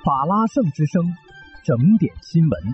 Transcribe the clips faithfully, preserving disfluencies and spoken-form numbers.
法拉盛之声，整点新闻。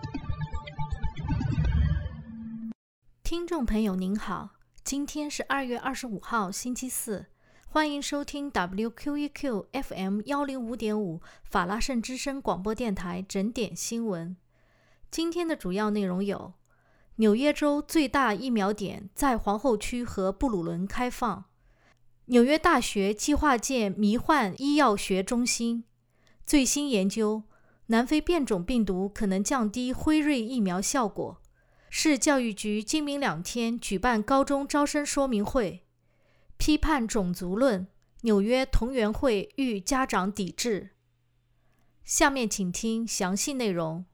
听众朋友您好，今天是二月二十五号星期四，欢迎收听 W Q E Q F M 一零五点五 法拉盛之声广播电台整点新闻。今天的主要内容有：纽约州最大疫苗点在皇后区和布鲁伦开放；纽约大学计划建迷幻医药学中心；最新研究，南非变种病毒可能降低辉瑞疫苗效果；市教育局今明两天举办高中招生说明会；批判种族论，纽约同源会遇家长抵制。下面请听详细内容。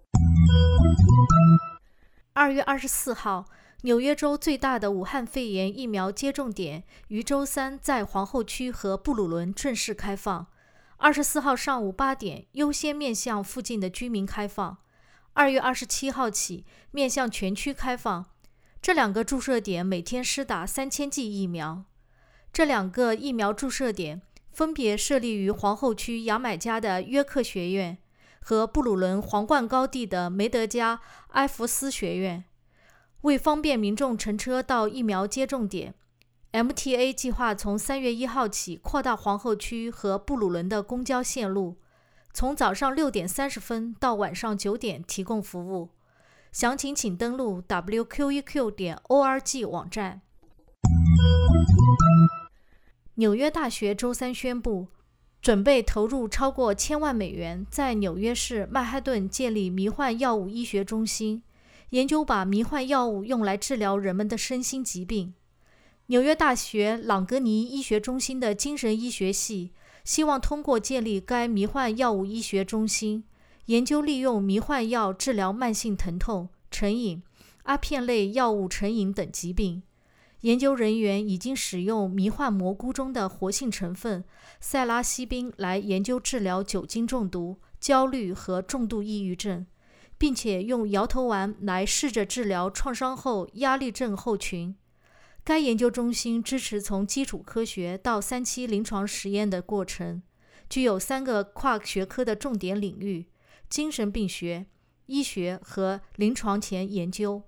二月二十四号，纽约州最大的武汉肺炎疫苗接种点于周三在皇后区和布鲁伦正式开放。二十四号上午八点，优先面向附近的居民开放。二月二十七号起，面向全区开放。这两个注射点每天施打三千剂疫苗。这两个疫苗注射点分别设立于皇后区牙买加的约克学院和布鲁伦皇冠高地的梅德加埃弗斯学院。为方便民众乘车到疫苗接种点， M T A 计划从三月一号起扩大皇后区和布鲁伦的公交线路，从早上六点三十分到晚上九点提供服务。详情请登录 W Q E Q 点 O R G 网站。纽约大学周三宣布，准备投入超过千万美元，在纽约市曼哈顿建立迷幻药物医学中心，研究把迷幻药物用来治疗人们的身心疾病。纽约大学朗格尼医学中心的精神医学系希望通过建立该迷幻药物医学中心，研究利用迷幻药治疗慢性疼痛、成瘾、阿片类药物成瘾等疾病。研究人员已经使用迷幻蘑菇中的活性成分塞拉西宾来研究治疗酒精中毒、焦虑和重度抑郁症，并且用摇头丸来试着治疗创伤后压力症候群。该研究中心支持从基础科学到三期临床实验的过程，具有三个跨学科的重点领域：精神病学、医学和临床前研究。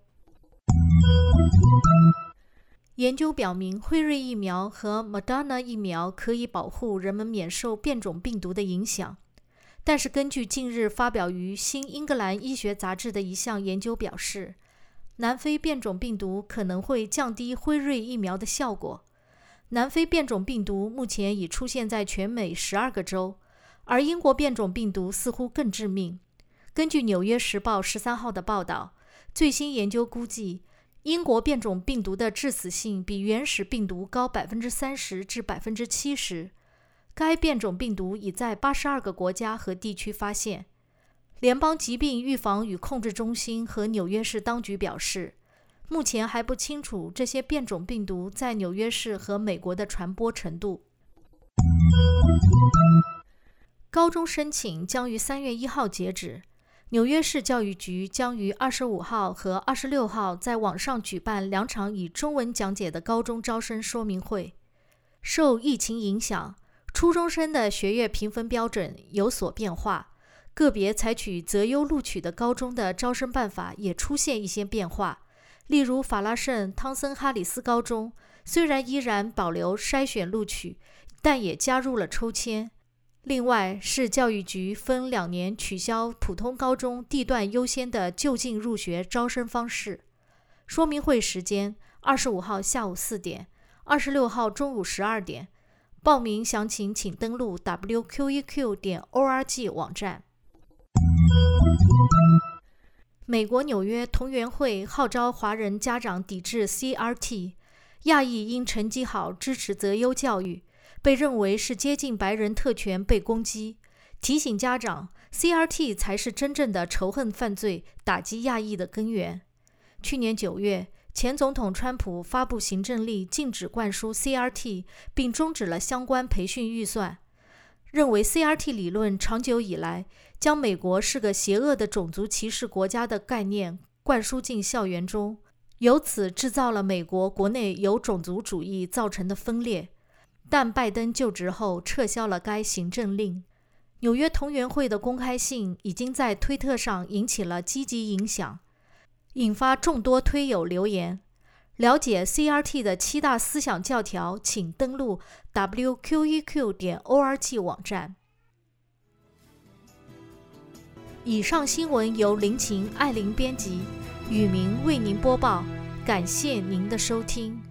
研究表明，辉瑞疫苗和 Moderna 疫苗可以保护人们免受变种病毒的影响。但是根据近日发表于《新英格兰医学杂志》的一项研究表示，南非变种病毒可能会降低辉瑞疫苗的效果。南非变种病毒目前已出现在全美十二个州，而英国变种病毒似乎更致命。根据《纽约时报》十三号的报道，最新研究估计，英国变种病毒的致死性比原始病毒高 百分之三十 至 百分之七十。 该变种病毒已在八十二个国家和地区发现。联邦疾病预防与控制中心和纽约市当局表示，目前还不清楚这些变种病毒在纽约市和美国的传播程度。高中申请将于三月一号截止。纽约市教育局将于二十五号和二十六号在网上举办两场以中文讲解的高中招生说明会。受疫情影响，初中生的学业评分标准有所变化，个别采取择优录取的高中的招生办法也出现一些变化。例如法拉盛汤森哈里斯高中虽然依然保留筛选录取，但也加入了抽签。另外，市教育局分两年取消普通高中地段优先的就近入学招生方式。说明会时间：二十五号下午四点，二十六号中午十二点。报名详情请登录 W Q E Q 点 O R G 网站。美国纽约同源会号召华人家长抵制 C R T， 亚裔因成绩好支持择优教育，被认为是接近白人特权被攻击，提醒家长 C R T 才是真正的仇恨犯罪，打击亚裔的根源。去年九月，前总统川普发布行政令，禁止灌输 C R T， 并终止了相关培训预算，认为 C R T 理论长久以来将美国是个邪恶的种族歧视国家的概念灌输进校园中，由此制造了美国国内由种族主义造成的分裂。但拜登就职后撤销了该行政令。 纽约同源会的公开信已经在推特上引起了积极影响，引发众多推友留言。了解 C R T 的七大思想教条，请登录 w q e q 点 org 网站。以上新闻由林晴、艾琳编辑，宇明为您播报，感谢您的收听。